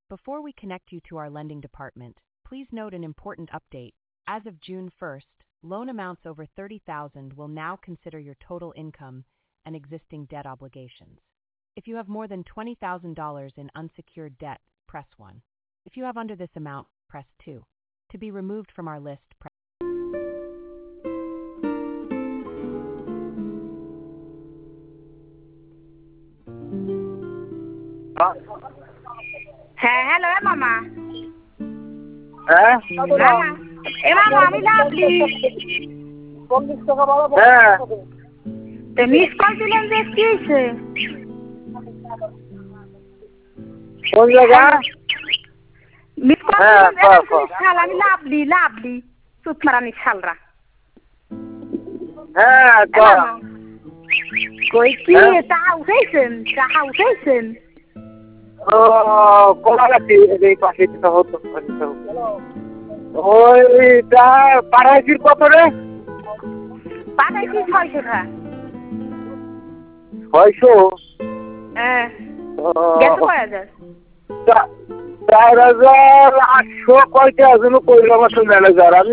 Before we connect you to our lending department, please note an important update. As of June 1st, loan amounts over $30,000 will now consider your total income and existing debt obligations. If you have more than $20,000 in unsecured debt, press 1. If you have under this amount, press 2. To be removed from our list, press হ্যাঁ hello মামা হ্যাঁ মামা এ মামা আমি lovely হ্যাঁ তো miss call দিলেন যে কি হয়েছে কোন জায়গা মিস কল হ্যাঁ, দিলেন কও। শাল আমি লাভলি সুত মারানি শালরা হ্যাঁ এ মামা কই কি টাকা উঠাইছেন ও কোলাগাছি এই পাশে যেটা হতো ওইটা পাড়াইছির কত রে পাঠাইছি 600 টাকা 600 হ্যাঁ গেছে কয় হাজার 4,800 কয়টা যেন কইলাম আসলে ম্যানেজার আমি